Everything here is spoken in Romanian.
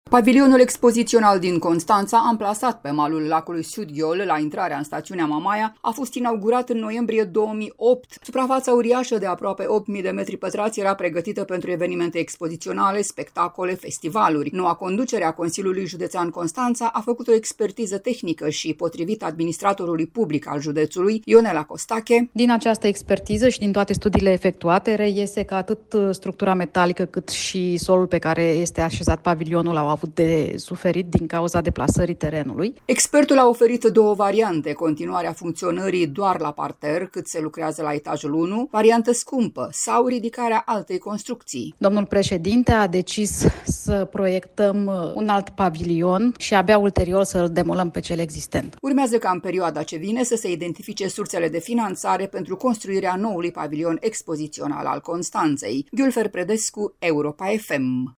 Pavilionul expozițional din Constanța, amplasat pe malul lacului Sud-Gheol, la intrarea în stațiunea Mamaia, a fost inaugurat în noiembrie 2008. Suprafața uriașă de aproape 8.000 de metri pătrați era pregătită pentru evenimente expoziționale, spectacole, festivaluri. Noua conducere a Consiliului Județean Constanța a făcut o expertiză tehnică și, potrivit administratorului public al județului, Ionela Costache, din această expertiză și din toate studiile efectuate reiese că atât structura metalică cât și solul pe care este așezat pavilionul au avut de suferit din cauza deplasării terenului. Expertul a oferit două variante: continuarea funcționării doar la parter, cât se lucrează la etajul 1, variantă scumpă, sau ridicarea altei construcții. Domnul președinte a decis să proiectăm un alt pavilion și abia ulterior să-l demolăm pe cel existent. Urmează ca în perioada ce vine să se identifice sursele de finanțare pentru construirea noului pavilion expozițional al Constanței. Gülfer Predescu, Europa FM.